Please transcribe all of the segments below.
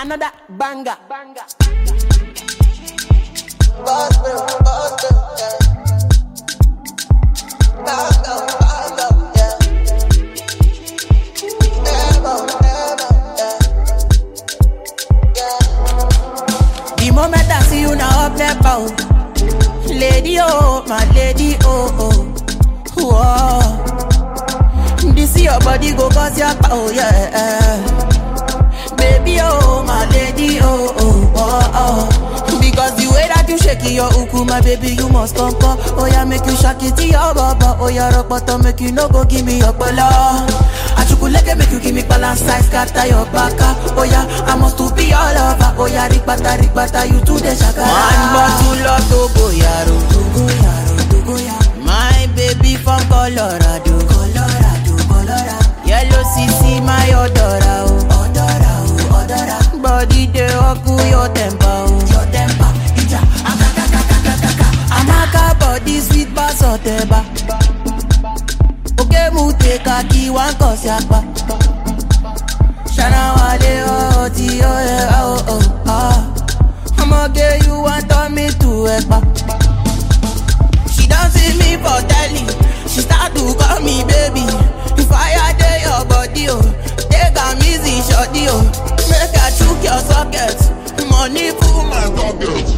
another banger. The moment I see you now up there, bow. Lady, oh, my lady, oh, oh. Whoa. This your body go cause your power, yeah. Baby, oh, my lady, oh, oh, oh, oh. Because the way that you shake your uku, my baby, you must come. Oh, yeah, make you shake it to your baba. Oh, yeah, rock bottom, make you no go give me your bala. Achukuleke make you give me balance size, scatter your baka. Oh, yeah, I must to be all over. Oh, yeah, rikbata, you to the shaka. One bottle of Togo, yaro, Togo, yaro, Togo, yaro. My baby from Colorado, Colorado, Colorado. Yellow CC, my odora, oh. Odora, oh, odora. Body they oku your temper, oh. Your temper, ija, akakakakakaka. Amaka body sweet bass oteba. Okay, mute kaki wan kosi akpa. Shana wale oh, ti oh, yeah, oh, oh, ah. I'ma get you want on me to ekpa. She don't see me for telly. She start to call me baby. If I day your body, oh, take a easy shorty, oh. Make her choke your socket. Money for my pocket.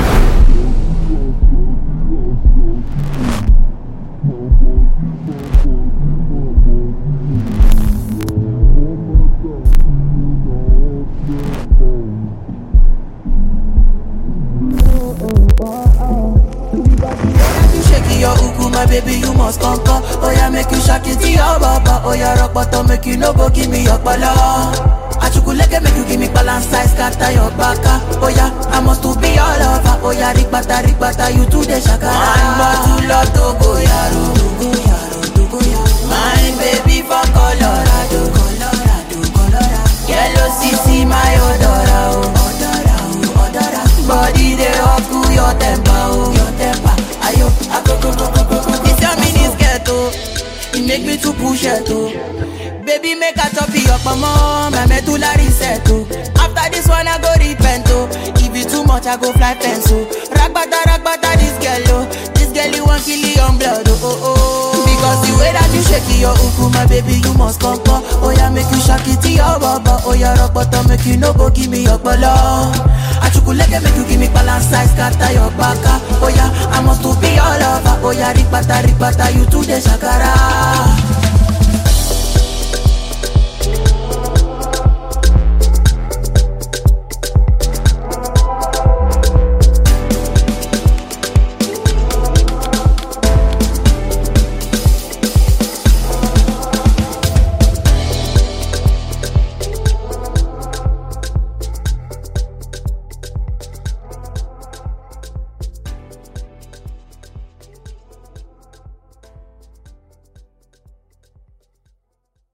Your uku, my baby, you must conquer. Oh yeah, make you shake it to your baba. Oh yeah, rock bottom, make you no go give me your bala. Achukuleke make you give me balance size, scatter your baka. Oh yeah, I must to be all over. Oh yeah, rikbata, you to the shakara. One bottle of Togo, yaro, Togo, yaro, Togo, yaro. My baby from Colorado, Colorado, Colorado. Yellow CC, my odora, oh. Odora, oh, odora. Body they up to your temper, oh. Your temper. Ayo, this your mini skirt, oh. It make me to push it, oh. Baby, make a top of your mama, my medulla reset, oh. After this one, I go repent, oh. If it too much, I go fly fence, oh. Ragbata, this girl, oh. This girl, you want kill your blood, oh, oh, oh. Because the way that you shake your uku, my baby, you must come, oh. Yeah, make you shake it to your baba. Oh, yeah, rock bottom, make you no go give me your bala. Achukuleke make you give me balance size, scatter your baka. Oh yeah, I must to be all over. Oh yeah, rikbata, you to the shakara.